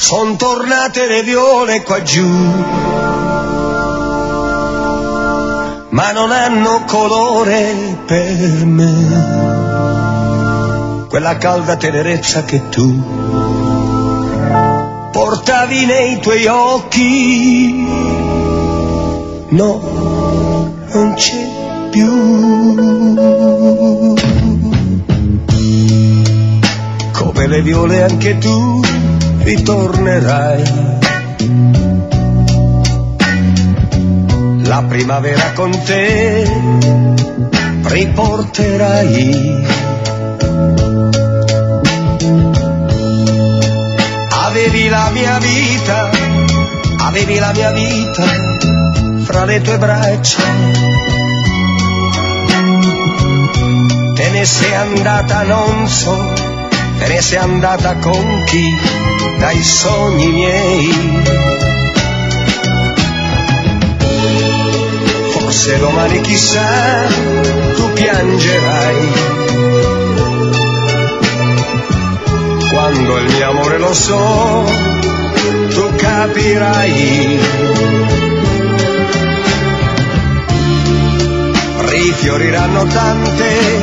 Son tornate le viole qua giù, ma non hanno colore per me. Quella calda tenerezza che tu portavi nei tuoi occhi, no, non c'è più. Come le viole anche tu ritornerai, la primavera con te riporterai. Avevi la mia vita, avevi la mia vita fra le tue braccia, te ne sei andata non so, te ne sei andata con chi, dai sogni miei. Forse domani chissà tu piangerai, quando il mio amore lo so tu capirai. Rifioriranno tante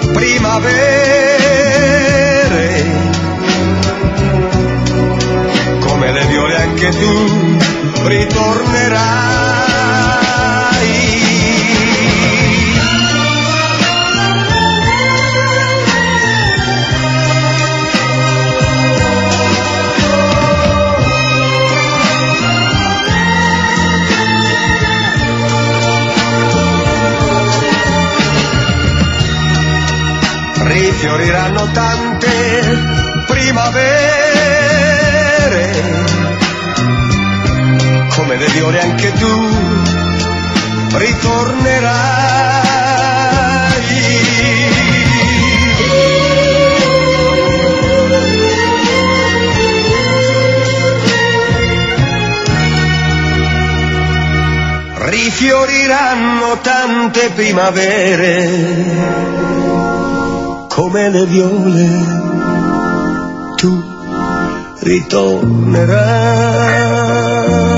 primavere, come le viole anche tu ritornerai. Rifioriranno tante primavere, come le viole anche tu ritornerai. Rifioriranno tante primavere, come le viole tu ritornerai.